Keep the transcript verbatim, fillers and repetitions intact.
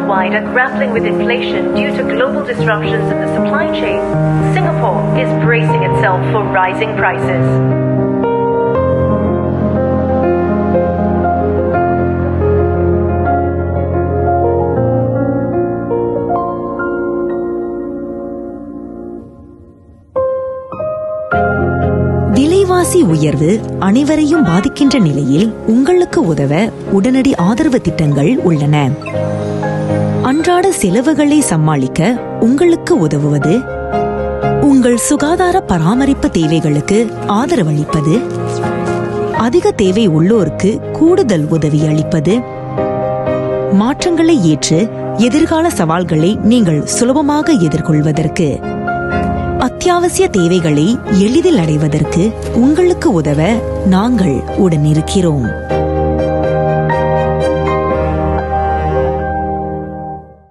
worldwide are grappling with inflation due to global disruptions in the supply chain, Singapore is bracing itself for rising prices. விலைவாசி உயர்வு அனைவரையும் பாதிக்கின்ற நிலையில் உங்களுக்கு உதவ உடனடி ஆதரவு திட்டங்கள் உள்ளன. அன்றாட செலவுகளை சமாளிக்க உங்களுக்கு உதவுவது, உங்கள் சுகாதார பராமரிப்பு தேவைகளுக்கு ஆதரவளிப்பது, அதிக தேவை உள்ளோருக்கு கூடுதல் உதவி அளிப்பது, மாற்றங்களை ஏற்று எதிர்கால சவால்களை நீங்கள் சுலபமாக எதிர்கொள்வதற்கு, அத்தியாவசிய தேவைகளை எளிதில் அடைவதற்கு உங்களுக்கு உதவ நாங்கள் உடனிருக்கிறோம்.